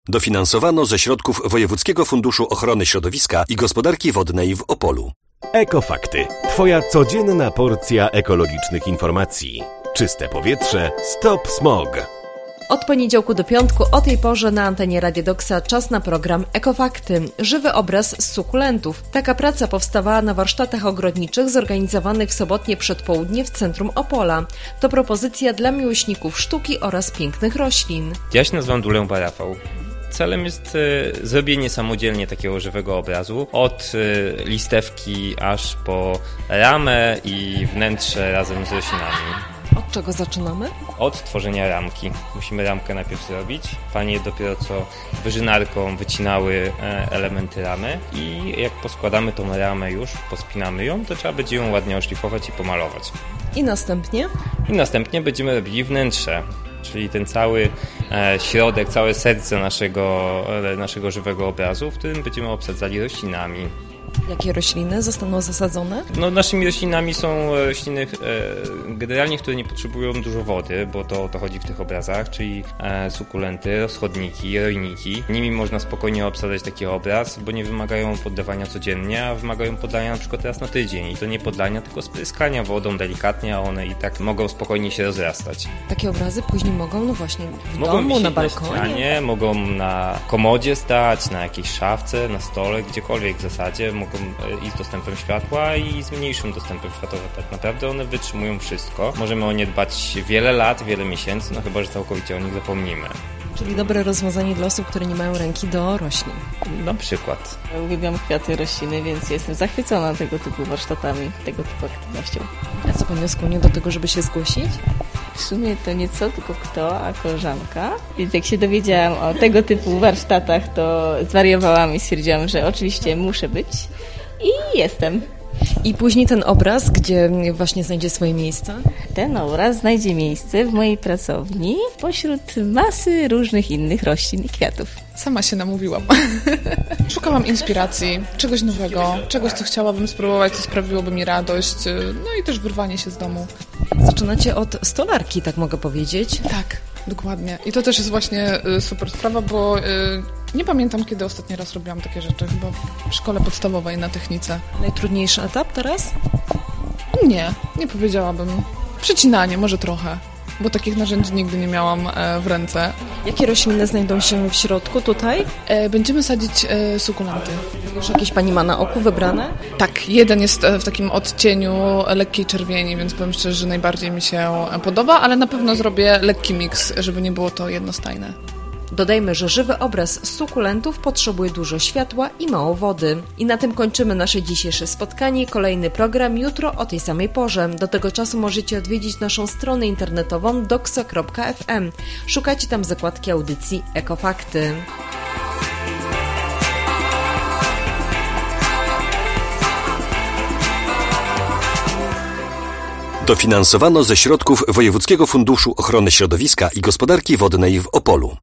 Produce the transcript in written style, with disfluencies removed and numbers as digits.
Dofinansowano ze środków Wojewódzkiego Funduszu Ochrony Środowiska i Gospodarki Wodnej w Opolu. Ekofakty. Twoja codzienna porcja ekologicznych informacji. Czyste powietrze. Stop smog. Od poniedziałku do piątku o tej porze na antenie Radia Doksa czas na program Ekofakty. Żywy obraz z sukulentów. Taka praca powstawała na warsztatach ogrodniczych zorganizowanych w sobotnie przedpołudnie w centrum Opola. To propozycja dla miłośników sztuki oraz pięknych roślin. Ja się nazywam Dulęba Rafał. Celem jest zrobienie samodzielnie takiego żywego obrazu, od listewki aż po ramę i wnętrze razem z roślinami. Od czego zaczynamy? Od tworzenia ramki. Musimy ramkę najpierw zrobić. Panie dopiero co wyżynarką wycinały elementy ramy i jak poskładamy tą ramę już, pospinamy ją, to trzeba będzie ją ładnie oszlifować i pomalować. I następnie? I następnie będziemy robili wnętrze. Czyli ten cały środek, całe serce naszego żywego obrazu, w którym będziemy obsadzali roślinami. Jakie rośliny zostaną zasadzone? Naszymi roślinami są rośliny generalnie, które nie potrzebują dużo wody, bo to o to chodzi w tych obrazach, czyli sukulenty, rozchodniki, rojniki. Nimi można spokojnie obsadzać taki obraz, bo nie wymagają podlewania codziennie, a wymagają podlania na przykład raz na tydzień. I to nie podlania, tylko spryskania wodą delikatnie, a one i tak mogą spokojnie się rozrastać. Takie obrazy później mogą, właśnie w domu, na balkonie? Na ścianie, mogą na komodzie stać, na jakiejś szafce, na stole, gdziekolwiek w zasadzie. Mogą i z dostępem światła, i z mniejszym dostępem światła. Tak naprawdę one wytrzymują wszystko. Możemy o nie dbać wiele lat, wiele miesięcy, chyba że całkowicie o nich zapomnimy. Czyli dobre rozwiązanie dla osób, które nie mają ręki do roślin. Na przykład. Ja uwielbiam kwiaty, rośliny, więc jestem zachwycona tego typu warsztatami, tego typu aktywnością. A co Pani skłoniła do tego, żeby się zgłosić? W sumie to nie co, tylko kto, a koleżanka. Więc jak się dowiedziałam o tego typu warsztatach, to zwariowałam i stwierdziłam, że oczywiście muszę być. I jestem. I później ten obraz, gdzie właśnie znajdzie swoje miejsce? Ten obraz znajdzie miejsce w mojej pracowni pośród masy różnych innych roślin i kwiatów. Sama się namówiłam. Szukałam inspiracji, czegoś nowego, czegoś, co chciałabym spróbować, co sprawiłoby mi radość, no i też wyrwanie się z domu. Zaczynacie od stolarki, tak mogę powiedzieć? Tak, dokładnie. I to też jest właśnie super sprawa, bo nie pamiętam, kiedy ostatni raz robiłam takie rzeczy, chyba w szkole podstawowej na technice. Najtrudniejszy etap teraz? Nie powiedziałabym. Przecinanie może trochę, bo takich narzędzi nigdy nie miałam w ręce. Jakie rośliny znajdą się w środku tutaj? Będziemy sadzić sukulenty. Już jakieś Pani ma na oku wybrane? Tak, jeden jest w takim odcieniu lekkiej czerwieni, więc powiem szczerze, że najbardziej mi się podoba, ale na pewno zrobię lekki miks, żeby nie było to jednostajne. Dodajmy, że żywy obraz z sukulentów potrzebuje dużo światła i mało wody. I na tym kończymy nasze dzisiejsze spotkanie. Kolejny program jutro o tej samej porze. Do tego czasu możecie odwiedzić naszą stronę internetową doksa.fm. Szukajcie tam zakładki audycji Ekofakty. Dofinansowano ze środków Wojewódzkiego Funduszu Ochrony Środowiska i Gospodarki Wodnej w Opolu.